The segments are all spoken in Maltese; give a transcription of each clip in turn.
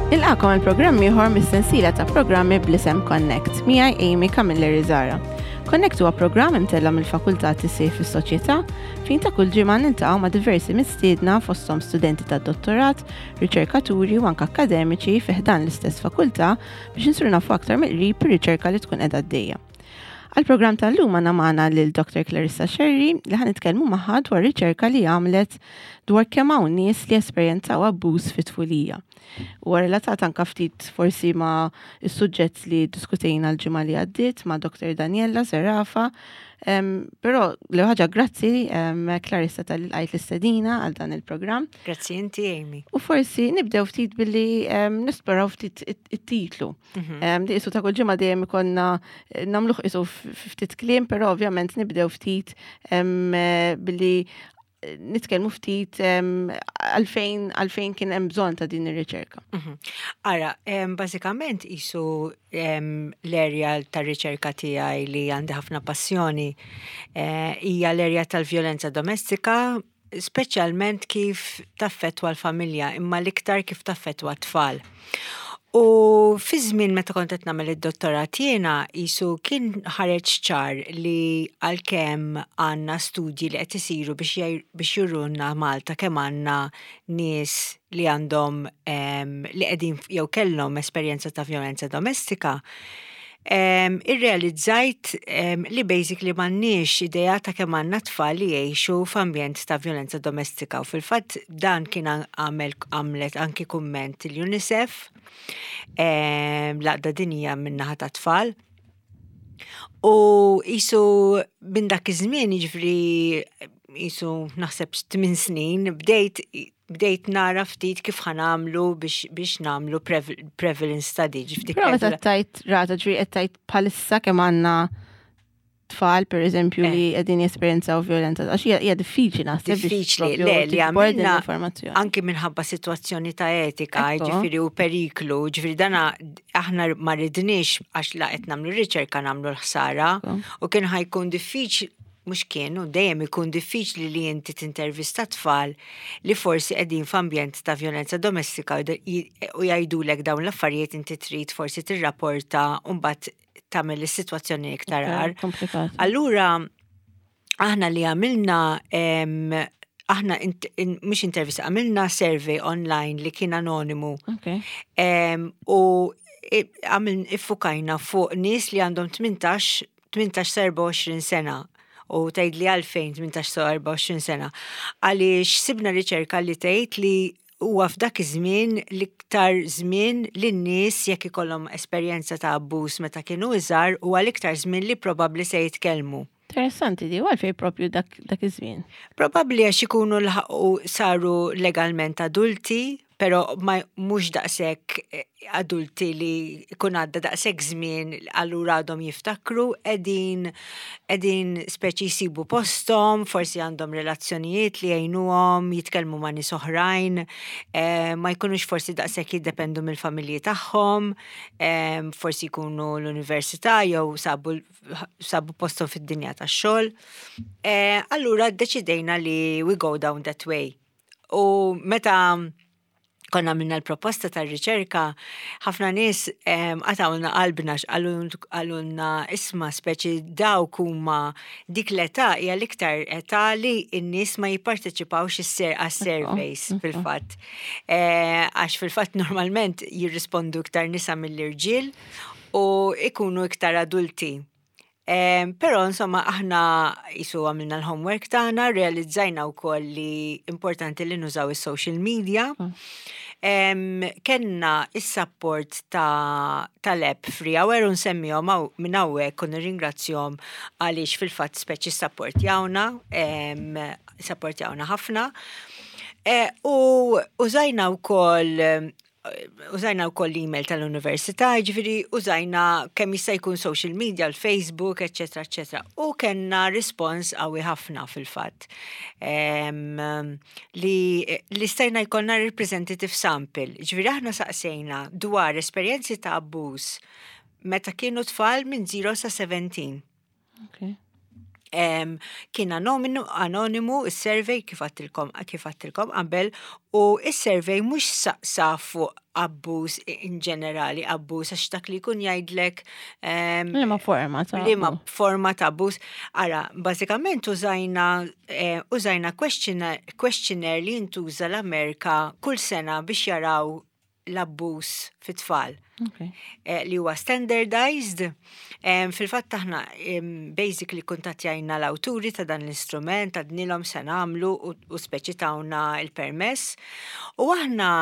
Nilqakom il-programm ieħor mis-sensiela ta' programmi bl-isem Connect, miegħi Amy Camilleri Zara. Connect huwa programm imtella mill-Fakultà Tisej fis-Soċjetà fejn ta' kull ġimgħa niltaqgħu ma' diversi mistiedna fosthom studenti tad-dottorat, riċerkaturi u anke akademiċi fih dan l-istess fakultà biex insiru nafu aktar mill-qrib ir-riċerka li tkun qiegħda għaddejja. Għal-programm tal-lum għandna magħna lil Dr. Clarissa Sherry li ħanitkellmu magħha dwar riċerka li għamlet dwar kemm hawn nies li esperjenzaw abbuż fit-tfulija. Huwa relatat anke ftit forsi ma' is-suġġett li diskutejna l-ġimgħa li għaddiet ma' Dr. Daniella Serrafa, però l ħaġa grazzi Clarissa tal-qajt l-istedina għal dan il-programm. Grazzi inti Amy. U forsi nibdew ftit billi nisploraw ftit it-titlu. Isu ta' kull ġimgħa dejjem ikonna nagħmluh isu ftit kliem, però ovvjament nibdew ftit billi nitkellmu ftit għalfejn kien hemm bżonn ta' din ir-riċerka. Ara, bażikament isu l-erja tar-riċerka tiegħi li għandi ħafna passjoni hija l-erja tal-vjolenza domestika, speċjalment kif taffettwa l-familja, imma l-iktar kif taffettwa t-tfal. U fi żmien meta kont qed nagħmel id-dottorat jiena isu kien ħareġ ċar li għalkemm għandna studji li qed isiru biex juruna Malta kemm għandna nies li għandhom li qegħdin jew kellhom esperjenza ta' vjolenza domestika, irrealizzajt li basically m'għandniex idea ta' kemm għandna tfal li jgħixu f'ambjent ta' vjolenza domestika u fil-fatt dan kien għamlet anki kumment il-UNICEF laqda dinija min-naħa ta' tfal. U isu minn dak iż-żmien jiġifieri isu naħseb 8 snin bdejt nara ftit kif ħanamlu biex nagħmlu prevalence study. Però meta tajt rata qed tajt bħalissa kemm għandna tfal pereżempju li qegħdin jesperjenzaw vjolenza għax hija diffiċli naħseb li għamilna anke minħabba sitwazzjoni ta' etika, ġifieri u periklu, ġifieri dana aħna ma ridniex għax la qed nagħmlu riċerka nagħmlu l-ħsara u kien ħajkun diffiċli mhux kienu dejjem ikun diffiċli li inti tintervista tfal li forsi qegħdin f'ambjent ta' vjolenza domestika u jgħidulek dawn l-affarijiet inti trid forsi tirrapporta u mbagħad tagħmel is-sitwazzjoni iktar għar. Allura aħna li għamilna aħna mhux intervista għamilna survey online li kien anonimu. U iffukajna fuq nies li għandhom 18-24 sena. U tgħid li għalfejn 18-24 sena. Għaliex sibna riċerka li tgħid li huwa f'dak iż-żmien l-iktar żmien lin-nies jekk ikollhom esperjenza ta' abbuż meta kienu iżgħar huwa l-iktar żmien li probabbli se jitkellmu. Interessanti di, għalfejn propju dak iż-żmien. Probabbli għax ikunu saru legalment adulti, pero mhux daqshekk adulti li kun għadda daqshekk żmien allura għadhom jiftakru qegħdin speċi jsibu posthom, forsi għandhom relazzjonijiet li jgħinuhom jitkellmu ma' nies oħrajn, ma jkunux forsi daqshekk jiddependu mill-familji tagħhom, forsi jkunu l-università jew sabu posthom fid-dinja tax-xogħol. Allura ddeċidejna li we go down that way. U meta konna minna l-proposta tar-riċerka, ħafna nies għatawna qalbna għalunna isma speċi dawk huma dik l-età hija l-iktar età li n-nies ma jipparteċipawx għas-surveys fil-fatt. Għax fil-fatt normalment jirrispondu iktar nisa mill-irġiel u ikunu iktar adulti. Però insomma aħna isu għamilna l-homework tagħna, realizzajna wkoll li importanti li nużaw is-social media. Kenna is-support tal-app Free Hour u nsemmihom minn hawnhekk u nirringrazzjahom għaliex fil-fatt speċi supportjawna ħafna. U użajna wkoll l-email tal-università, ġifieri użajna kemm jista' jkun social media, l-Facebook, eċetera, eċetera. U kellna rispons qawwi ħafna fil-fatt. Li stajna jkollna representative sample. Ġifieri aħna saqsejna dwar esperjenzi ta' abbuż meta kienu tfal minn 0 sa 17. Kien anonimu is-survey kif għattilkom qabel u is-survey mhux saqsa fuq abbuż in ġenerali, abbuż għax dak li jkun jgħidlek Liema forma ta' liema forma ta' abbuż. Ara, bażikament użajna questionnaire li jintuża l-Amerika kull sena biex jaraw l-abbuż fit-tfal. Li huwa standardized. Fil-fatt aħna basically kuntattjajna l-awturi ta' dan l-istrument, għadnilhom se nagħmlu u speċi tawna il-permess. U aħna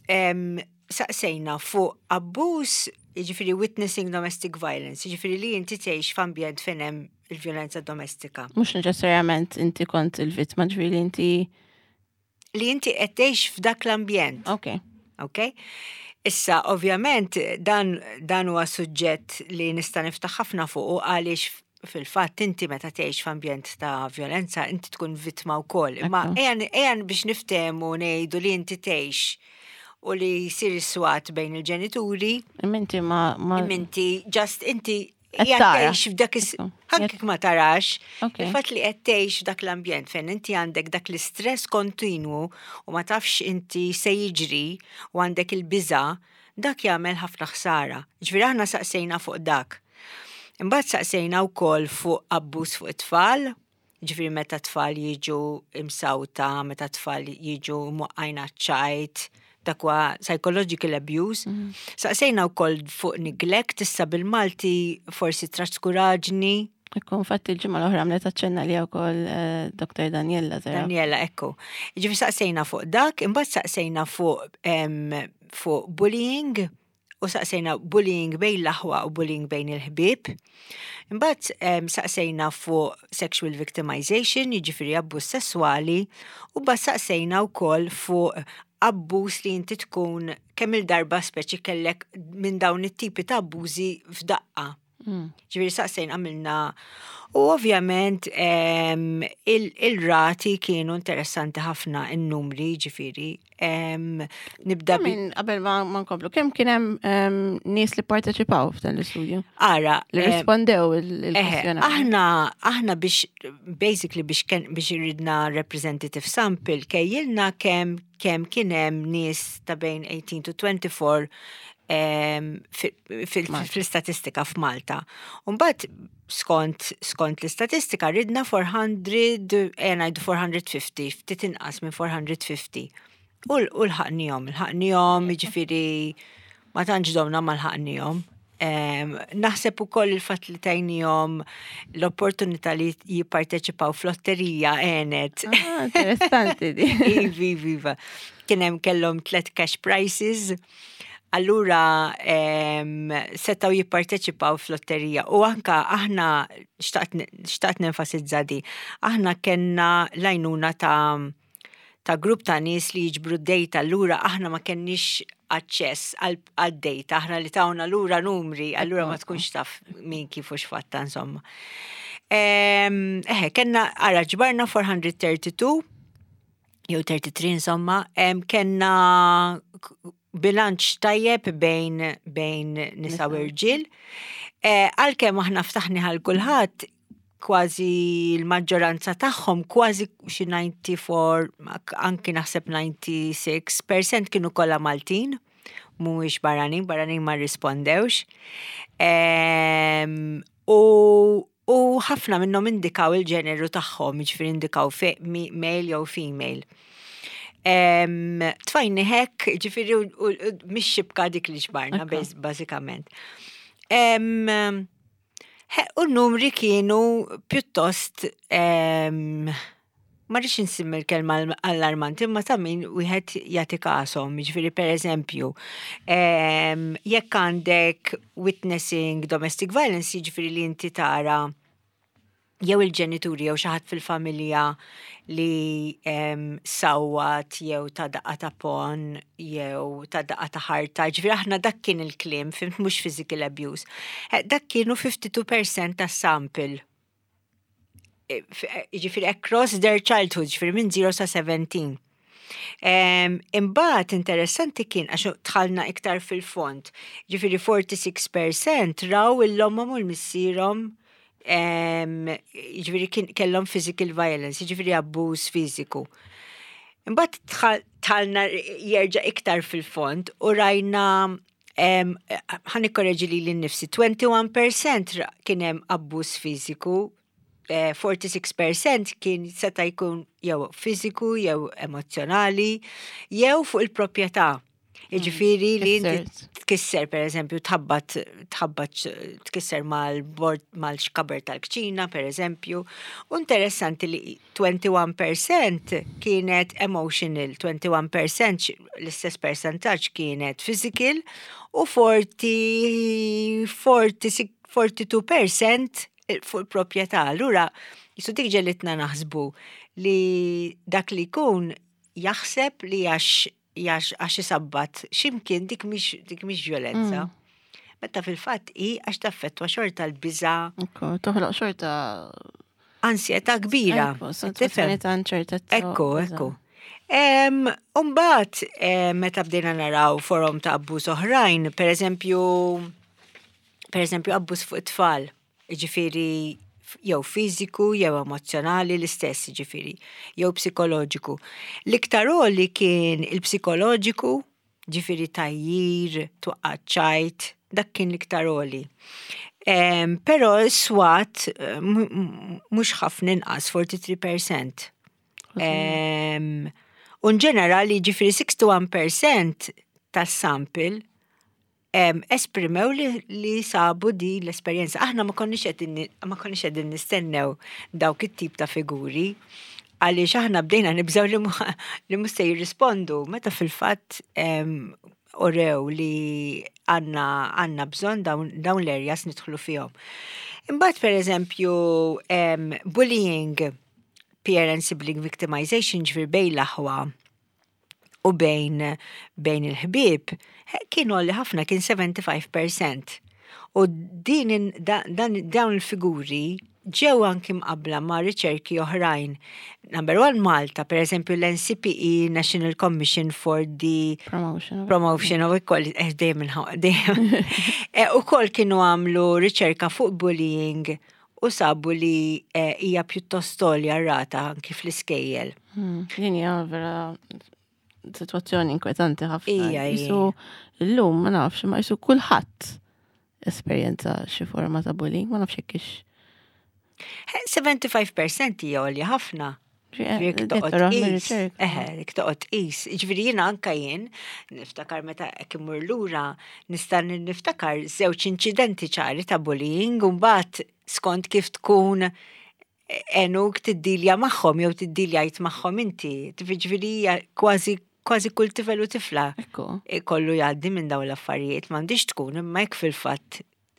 saqsejna fuq abbuż, jiġifieri witnessing domestic violence, jiġifieri li inti tgħix f'ambjent fejn hemm il-vjolenza domestika. Mhux neċessarjament inti kont il-vittma, ġifieri inti li inti qed tgħix f'dak l-ambjent. Okay? Issa, ovvjament, dan huwa suġġett li nista' niftaħ ħafna fuq għaliex fil-fatt inti meta tgħix f'ambjent ta' violenza inti tkun vittma wkoll. Imma ejjan biex niftehmu ngħidu li inti tgħix u li jsir is-swat bejn il-ġenituri. Inti inti tgħix f'dak ħankek ma tarax, il-fatt li qed tgħix f'dak l-ambjent fejn inti għandek dak l-istress kontinwu u ma tafx inti se jiġri u għandek il-biża', dak jagħmel ħafna ħsara. Ġifieri aħna saqsejna fuq dak. Imbagħad saqsejna wkoll fuq abbuż fuq it-tfal, ġifieri meta tfal jiġu imsawta, meta tfal jiġu muqqajna ċajt, dak huwa psychological abuse. Saqsejna wkoll fuq neglect, issa bil-Malti forsi traskuraġni. Ekkun fatti l-ġimgħa l-oħra għamlet aċċenna li wkoll Dr. Daniela Zera. Daniela, ekku. Ġifieri saqsejna fuq dak, imbagħad saqsejna fuq bullying u saqsejna bullying bejn l-aħwa u bullying bejn il-ħbieb. Imbagħad saqsejna fuq sexual victimization, jiġifieri abbuż sesswali, u mbagħad saqsejna wkoll fuq abbuż li inti tkun kemm il-darba speċi kellek minn dawn it-tipi ta' abbużi f'daqqa. Ġifieri saqsejn għamilna u ovvjament il-rati kienu interessanti ħafna in-numri, ġifieri. Nibda qabel ma nkomplu, kemm kien hemm nies li parteċipaw f'dan l-istudju? Ara, li rispondew il-kwestjonarju. Aħna biex iridna representative sample kejjilna kemm kien hemm nies ta' bejn 18 to 24 fil-statistika f'Malta. Mbagħad skont l-istatistika ridna 400, ngħidu 450, ftit inqas minn 450. U l-ħaqnihom, jiġifieri ma tantx domna ma l-ħaqnihom. Naħseb ukoll il-fatt li tajnihom l-opportunità li jipparteċipaw fl-lotterija għenet. Interessanti di. Viva. Kien hemm kellhom 3 cash prizes. Allura setaw jipparteċipaw fl-lotterija u anka aħna xtaqt nenfasizza di. Aħna kellna lajnuna ta' grupp ta' nies li jiġbru d-data, allura aħna ma kenniex aċċess għal-data, aħna li tawna allura numri, allura ma tkunx taf min kif u x'fatta insomma. Kenna ġbarna 432 jew 33 insomma, kenna bilanċ tajjeb bejn nisa u irġiel. Għalkemm aħna ftaħni għal kulħadd kważi l-maġġoranza tagħhom kważi xi 94, anki naħseb 96% kienu kollha Maltin, mhuwiex barranin ma rrispondewx. U ħafna minnhom indikaw il-ġeneru tagħhom, jiġifieri indikaw male jew female. Tfajni hekk, ġifieri mhix xibka dik li ġbarna bażikament. U n-numri kienu pjuttost ma rridx insimmi l-kelma allarmanti, imma ta' min wieħed jagħti kasom, jiġifieri pereżempju, jekk għandek witnessing domestic violence, jiġifieri li inti tara jew il-ġenituri jew xi ħadd fil-familja li sawwat jew ta' daqqa ta' pon jew ta' daqqa ta' ħarta. Ġifieri aħna dak kien il-kliem, fimt mhux physical abuse. Dak kienu 52% tas-sample. Ġifieri across their childhood, ġifieri minn 0 sa 17. Imbagħad interessanti kien għax tħallna iktar fil-font. Ġifieri 46% raw il-ommhom u l-missierhom ġifieri kellhom physical violence, ġifieri abbuż fiżiku. Imbagħad tħallna jerġa' iktar fil-fond u rajna ħanikkorreġi li l-nifsi 21% kien hemm abbuż fiżiku, 46% kien seta' jkun jew fiżiku jew emozjonali jew fuq il-proprjetà. Jiġifieri li inti tkisser pereżempju tħabbat tkisser mal-xkaber tal-kċina pereżempju. U interessanti li 21% kienet emotional, 21% l-istess percentaġġ kienet physical u 42% fuq il-proprjetà. Allura jisu dik ġelitna naħsbu li dak li jkun jaħseb li għax isabbat x'imkien dik mhix violenza. Meta fil-fatt għax taffettwa xorta l-biża'. Toħloq xorta ansjetà kbira. Tifhem ta' inċertezza. Ekku. Umbagħad meta bdejna naraw forum ta' abbuż oħrajn, pereżempju abbuż fuq it-tfal. Jiġifieri jew fiżiku, jew emozjonali l-istess jiġifieri, jew psikoloġiku. L-iktar li kien il-psikoloġiku, ġifieri tajjir, tuqqaċċajt, dak kien l-iktar li. Però s-swat mhux ħafna inqas 43%. U ġenerali ġifieri 61% tas-sample esprimew li sabu di l-esperjenza. Aħna ma konniex qegħdin nistennew dawk it-tip ta' figuri għaliex aħna bdejna nibżgħu li mhux se jirrispondu meta fil-fatt orew li għandna bżonn dawn l-areas nidħlu fihom. Imbagħad pereżempju bullying, peer and sibling victimization ġifier bejn l-aħwa u bejn il-ħbieb kienu li ħafna kien 75%. U dawn il-figuri ġew anki mqabbla ma' riċerki oħrajn. Number 1 Malta, per eżempju l-NCPE, National Commission for the Promotion of Equality, ukoll kienu għamlu riċerka fuq bullying u sabu li hija pjuttost tolja rata anki fl-iskejjel. Din hija vera situazzjoni inkwetanti ħafna. Jisu l-lum ma nafx, ma jisu kulħadd esperjenza xi forma ta' bullying, ma nafx hekk 75% hija għolja ħafna. Dik toqgħod qis. Ġifieri jiena anke jien niftakar meta hekk imur lura nista' niftakar żewġ inċidenti ċari ta' bullying u mbagħad skont kif tkun enuk tiddilja magħhom jew tiddiljajt magħhom inti. Ġifieri kważi kull tifel u tifla kollu jgħaddi minn dawn l-affarijiet m'għandix tkun imma hekk fil-fatt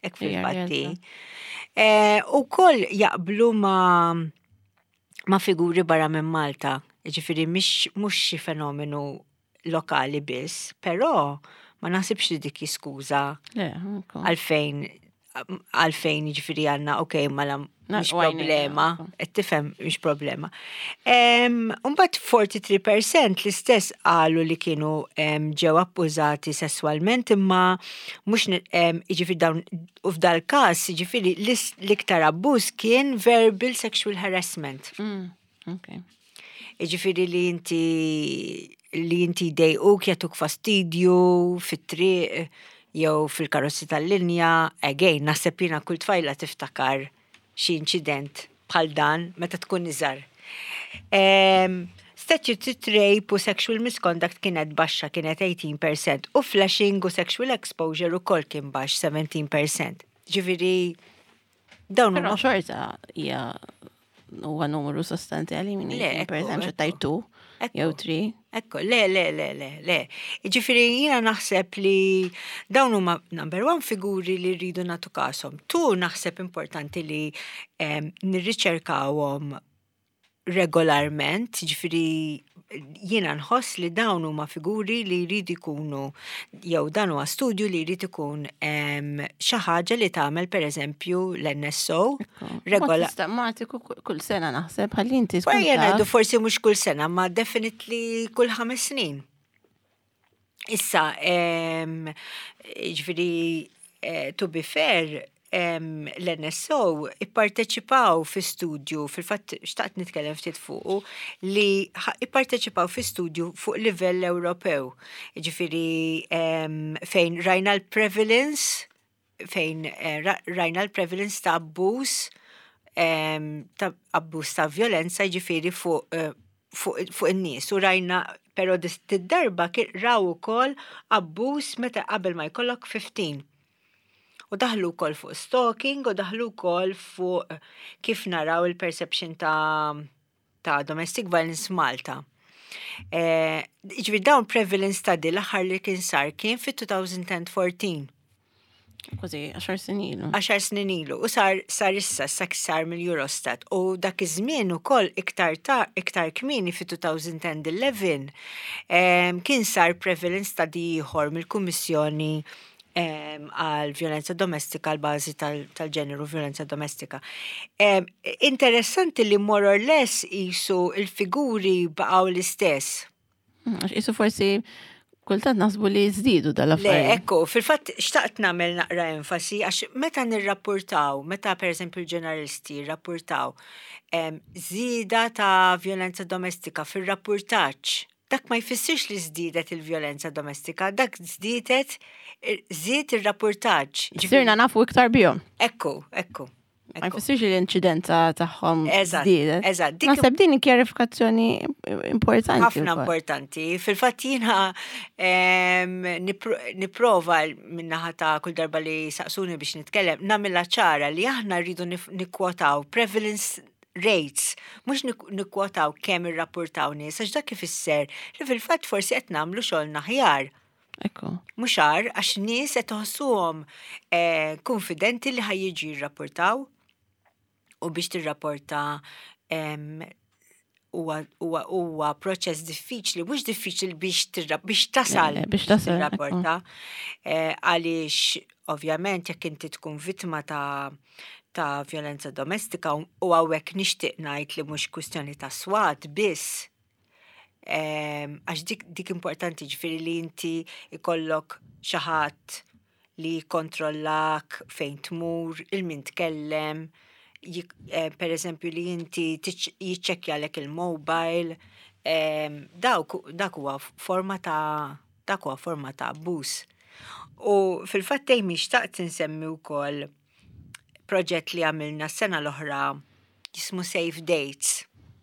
ukoll jaqblu ma' figuri barra minn Malta. Ġifieri mhux xi fenomenu lokali biss, però ma naħsibx li dik jiskuża għalfejn jiġifieri għandna mela mhux problema, qed tifhem mhux problema. Mbagħad 43% l-istess qalu li kienu ġew abbużati sesswalment imma mhux jiġifieri dawn u f'dal każ jiġifieri l-iktar abbuż kien verbal sexual harassment. Jiġifieri li inti dejquk jagħtuk fastidju fit-triq jew fil-karozzi tal-linja, naħseb jiena kull tfajla tiftakar xi inċident bħal dan meta tkun iżgħar. Statutory rape u sexual misconduct kienet baxxa, kienet 18% u flashing u sexual exposure ukoll kien baxx 17%. Ġifieri dawn huma xorta hija huwa numru sostanzjali minn pereżempju tajtu jew 3. Ekku, le. Ġifieri jiena naħseb li dawn huma number 1 figuri li rridu nagħtu kasom. Naħseb importanti li nirriċerkawhom regolarment, ġifieri jiena nħoss li dawn huma figuri li jridu jkunu jew dan huwa studju li jrid ikun xi ħaġa li tagħmel pereżempju l-NSO sistematiku kull sena naħseb ħalli inti tkun. Jiena ngħidu forsi mhux kull sena, ma definitely kull 5 snin. Issa ġifieri to be fair l-NSO ipparteċipaw fi studju, fil-fatt xtaqt nitkellem ftit fuq, li ipparteċipaw fi studju fuq livell Ewropew. Ġifieri fejn rajna l-prevalence ta' abbuż ta' violenza ġifieri fuq in-nies u rajna però tid-darba raw ukoll abbuż meta qabel ma jkollok 15. U daħlu wkoll fuq stalking u daħlu wkoll fuq kif naraw il-perception ta' domestic violence Malta. Ġifieri dawn prevalence study l-aħħar li kien sar kien fit-2014. Kważi 10 snin ilu. 10 snin ilu. U sar issa, sar mill-Eurostat. U dak iż-żmien ukoll iktar kmieni fit-2011 kien sar prevalence study ieħor mill-Kummissjoni għal violenza domestika, għal bażi tal-ġeneru violenza domestika. Interessanti li more or less isu il-figuri baqgħu l-istess. Isu forsi kultant nasbu li jżdiedu dal-affarijiet. Le, ekku, fil-fatt xtaqt nagħmel naqra enfasi għax meta nirrapportaw, meta pereżempju l-ġurnalisti jirrapportaw żieda ta' violenza domestika fir-rapportaġġ, dak ma jfissirx li żdiedet il-violenza domestika, dak żdiedet ir-rapportaġġ. Sirna nafu iktar bihom. Ekku. Ma jfissirx li l-inċidenza tagħhom żdiedet. Eżatt. Naħseb din kjarifikazzjoni importanti. Ħafna importanti. Fil-fatt jiena nipprova minnaħa ta' kull darba li saqsuni biex nitkellem nagħmilha ċara li aħna rridu nikkwotaw prevalence rates, mhux nikkwotaw kemm irrapportaw nies, għax dak ifisser li fil-fatt forsi qed nagħmlu xogħol aħjar. Ekku. Mhux għax nies qed iħossuhom konfidenti li ħajjiġu jirrapportaw u biex tirrapporta huwa proċess diffiċli, mhux diffiċli biex tasal tirrapporta. Għaliex ovvjament jekk inti tkun vittma ta' violenza domestika u hawnhekk nixtieq ngħid li mhux kwistjoni ta' swat biss. Għax dik importanti ġifieri li inti ikollok xi ħadd li jikkontrollak fejn tmur, il-min tkellem, per eżempju li inti jiċċekkjalek il-mobile, dak huwa forma ta' abbuż. U fil-fatt Amy xtaqt insemmi wkoll proġett li għamilna s-sena l-oħra jismu Safe Dates,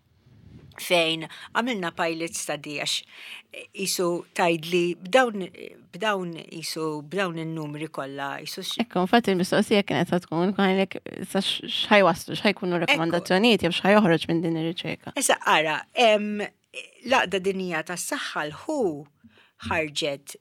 fejn għamilna pilot study għax jisu tajdli b'dawn il-numri kollha jisu. Ekku, infatti il-mistoqsija kienet tkun għalek x'ħajwaslu, x'ħajkunu rekomandazzjonijiet jew x'ħajjoħroġ minn din ir-riċerka. Issa ara, l-għaqda dinija tas-saħħa l-WHO ħarġet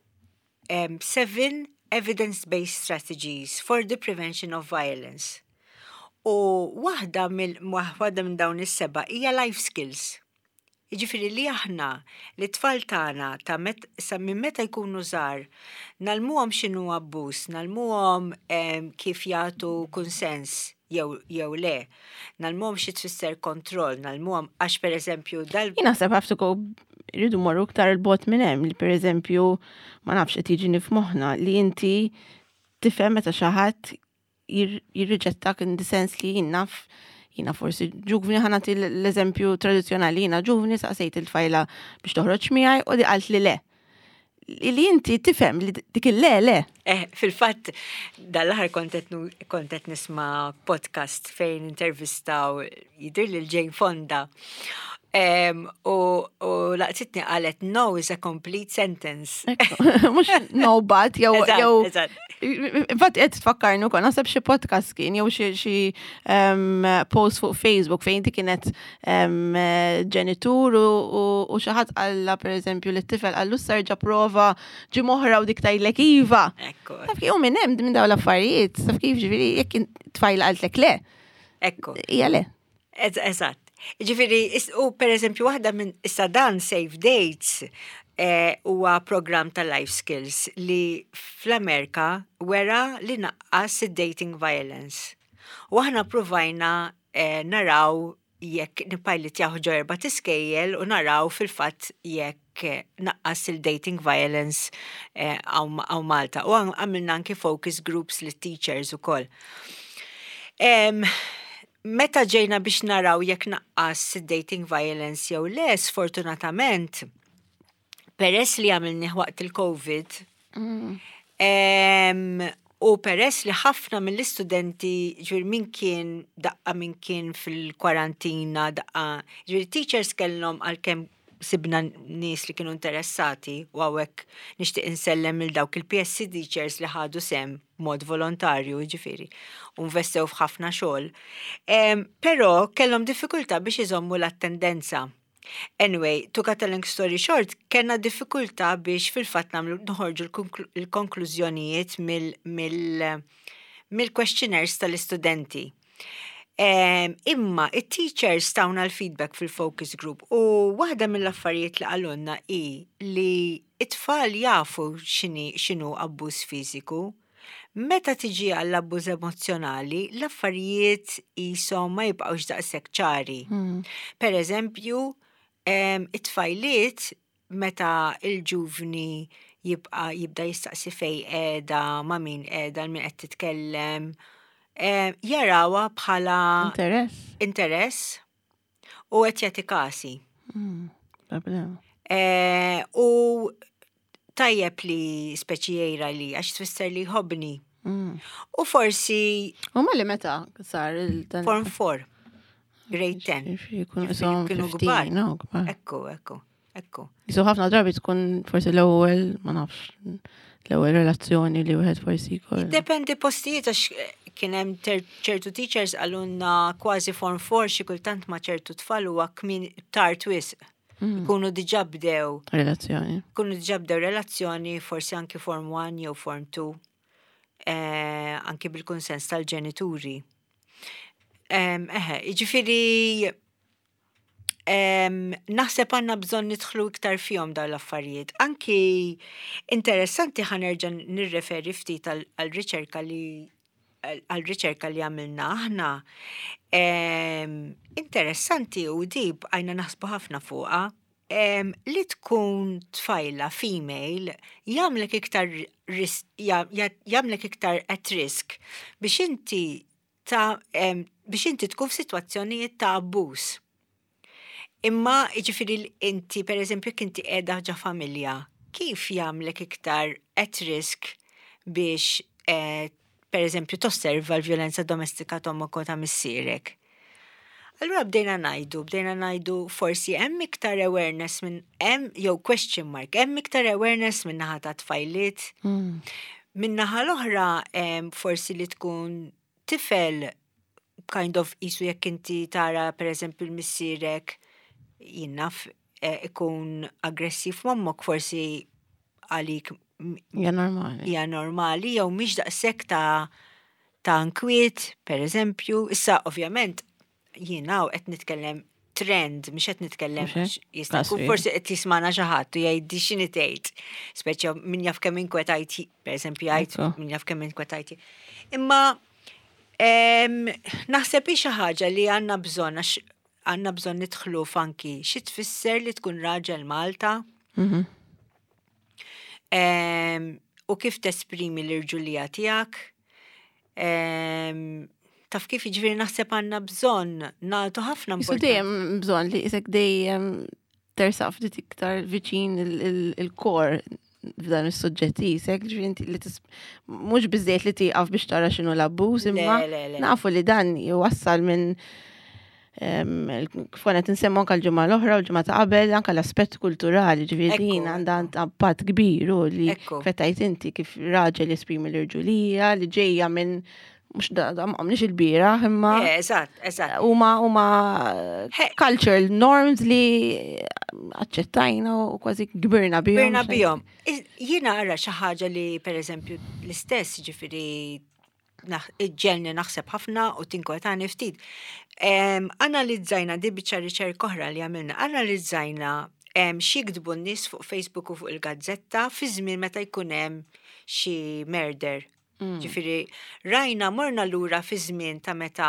7 evidence-based strategies for the prevention of violence. U waħda minn dawn is-7 hija life skills. Jiġifieri li aħna li tfal tagħna sa minn meta jkunu żgħar nagħlmuhom x'inhu abbuż, nagħlmuhom kif jagħtu kunsens jew le, nagħlmuhom xi tfisser kontroll, nagħlmuhom għax pereżempju Jien naħseb ħaftu irridu morru iktar il-bot minn hemm li pereżempju ma nafx qed jiġini f'moħħna li inti tifhem meta xi ħadd jirriġettak in the sens li jina forsi ġuvni ħanati l-eżempju tradizjonali jina ġuvni saqsejt il-fajla biex toħroġ miegħi u di qalt li le. Li inti tifhem li dik il-le. Fil-fatt dal-aħħar kontet nisma' podcast fejn intervistaw jidir lil Jane Fonda. U laqtitni qalet no is a complete sentence. Mux no but jew infatti qed tfakkarni wkoll naħseb xi podcast kien jew xi post fuq Facebook fejn dik kienet ġenitur u xi ħadd qalla pereżempju li t-tifel qallu serġa' prova ġi moħra u dik tajlek iva. Taf kif minn hemm minn dawn l-affarijiet, taf kif ġifieri jekk tfajla qaltlek le. Ekku. Hija le. Eżatt. Ġifieri, u pereżempju waħda minn issa dan Safe Dates huwa programm ta' life skills li fl-Amerika wera li naqqas id-dating violence. U aħna provajna naraw jekk nipajlit jaħu ġorba tiskejjel u naraw fil-fatt jekk naqqas il-dating violence għaw Malta. U għamilna anki focus groups li teachers u koll. Meta ġejna biex naraw jekk naqqas dating violence jew le, sfortunatament, peress li għamilni waqt il-COVID, u peress li ħafna mill-istudenti ġviri min kien fil-kwarantina, ġviri teachers kellhom għal-kem sibna nies li kienu interessati u għawek nixtieq insellem il-dawk il-PSC teachers li ħadu sem mod volontarju ġifiri u investew f'ħafna xogħol. Però kellhom diffikultà biex iżommu l-attendenza. Anyway, to cut a long story short, kellna diffikultà biex fil-fatt noħorġu l-konklużjonijiet mill-questionnaires tal-istudenti. Imma it-teachers tawna l-feedback fil-focus group u waħda mill-affarijiet li għalunna li it-tfal jafu xinu abbuż fiżiku. Meta tiġi għall-abbuż emozjonali, l-affarijiet jisom ma jibqgħux daqshekk ċari. Per eżempju, it-tfajliet meta il-ġuvni jibda jistaqsi fej qiegħda, ma' min qiegħda, min qed titkellem, jarawa bħala interess u qed jagħti kasi. U tajjeb li speċijera li għax tfisser li jħobbni. U forsi ma li meta sar Form 4, grade 10. Kienu gbar. Ekku. Jisu ħafna drabi tkun forsi l-ewwel, ma nafx, l-ewwel relazzjoni li wieħed forsi jkoll. Dependi postijiet għax kien hemm ċertu teachers għalunna kważi Form 4 xi kultant ma' ċertu tfal huwa kmin tard wisq. Kunu diġà bdew relazzjoni, forsi anki Form 1 jew Form 2, anki bil-konsens tal-ġenituri. Ġifieri naħseb għandna bżonn nidħlu iktar fihom dawn l-affarijiet. Anki interessanti ħanerġa' nirreferi ftit għal-riċerka li għamilna aħna. Interessanti u dib għajna naħsbu ħafna fuqha, li tkun tfajla female jagħmlek iktar at risk biex inti tkun f'sitwazzjonijiet ta' abbuż. Imma jiġifieri inti pereżempju jekk inti qiegħda ħaġa familja, kif jagħmlek iktar at risk biex pereżempju tosserva l-vjolenza domestika tommok ta' missierek. Allura bdejna ngħidu forsi hemm iktar awareness jew question mark, hemm iktar awareness minn naħa ta' tfajliet. Min naħa l-oħra forsi li tkun tifel kind of isu jekk inti tara pereżempju l-missierek jinnaf ikun aggressiv mommok forsi għalik hija normali jew mhix daqshekk ta' nkwiet, pereżempju. Issa ovvjament jiena qed nitkellem trend, mhux qed nitkellem jista' jkun forsi qed jismana xi ħadd u jgħid x'inhi tgħid. Speċja min jaf kemm inkwetajti, pereżempju jgħid min jaf kemm inkwetajti. Imma naħseb hi xi ħaġa li għandna bżonn nidħlu f'anki xi tfisser li tkun raġel Malta. U kif tesprimi l-irġulija tiegħek. Taf kif jiġifieri naħseb għandna bżonn nagħtu ħafna importanza. Dejjem bżonn li isek dejjem tersaq ftit iktar viċin il-kor f'dan is-suġġetti isek ġifieri li mhux biżejjed li tieqaf biex tara x'inhu l-abbuż imma nafu li dan jwassal minn kif insemmu anke l-ġimgħa l-oħra u l-ġimgħa ta' qabel anke l-aspett kulturali ġifieri għandha impatt kbir u li fetajt inti kif raġel jesprimi l-irġulija li ġejja minn mux għamniex il-bira, imma huma cultural norms li aċċettajna u kważi gbirna bihom. Jiena ara xi ħaġa li pereżempju l-istess ġifieri ġelni naħseb ħafna u tinkwetani ftit. Analizzajna di biċċa riċerka oħra li għamilna, analizzajna x'jiktbu n-nies fuq Facebook u fuq il-gazzetta fi żmien meta jkun hemm xi murder. Ġifieri rajna morna lura fi żmien ta' meta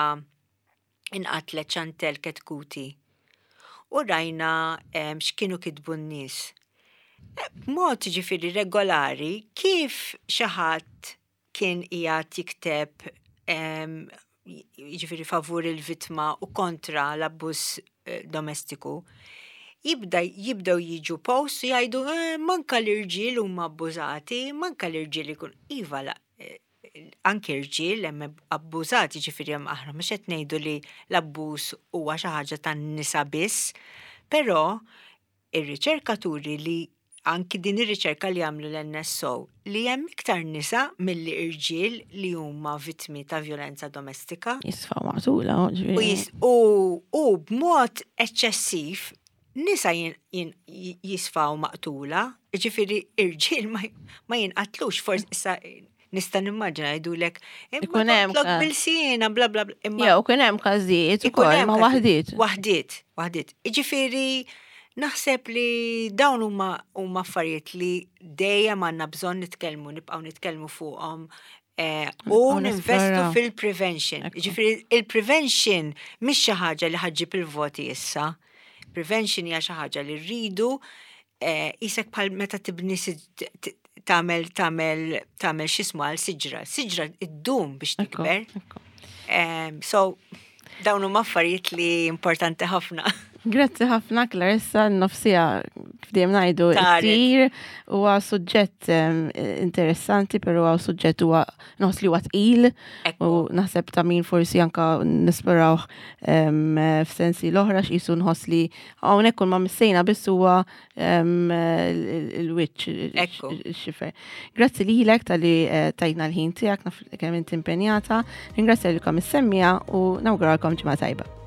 inqatlet Chantel Ketkuti. U rajna x'kienu kitbu n-nies. Mod ġifiri regolari, kif xi ħadd kien qiegħed jikteb ġifiri favur il-vittma u kontra l-abbuż domestiku, jibdew jiġu post jgħidu manka l-irġiel huma abbużati, manka l-irġiel ikun iva anke irġiel hemm abbużati ġifieri aħna mhux qed ngħidu li l-abbuż huwa xi ħaġa tan-nisa biss, però ir-riċerkaturi li anki din ir-riċerka li għamlu l-NSO li hemm iktar nisa milli irġiel li huma vittmi ta' violenza domestika. Jisfaw maqtula, u b'mod eċċessiv nisa jisfaw maqtula, ġifieri irġiel ma jinqatlux forsi issa nista' nimmaġina jgħidulek imma bil-sina bla bla bla. Jew kien hemm każijiet ukoll ma waħdiet. Waħdiet. Ġifieri naħseb li dawn huma affarijiet li dejjem għandna bżonn nibqgħu nitkellmu fuqhom u ninvestu fil-prevention. Ġifieri il-prevention mhix xi ħaġa li ħaġġib il-voti issa. Prevention hija xi ħaġa li rridu isek bħal meta tibni tagħmel x'ismu għal siġra. Siġra iddum biex tikber. So dawn huma affarijiet li importanti ħafna. Grazzi ħafna Clarissa, n-nofsija f'dejjem ngħidu ktir huwa suġġett interessanti, però huwa suġġett huwa li huwa tqil u naħseb ta' min forsi anke nisperaw f'sensi l-oħra x'isu nħoss li hawnhekk kull ma missejna biss huwa il-wiċċ ix-xifer. Grazzi lilek tal-li tajna l-ħin tiegħek naf kemm inti impenjata. Ringrazzja lilkom is-semmija u nawguralkom ġimgħa tajba.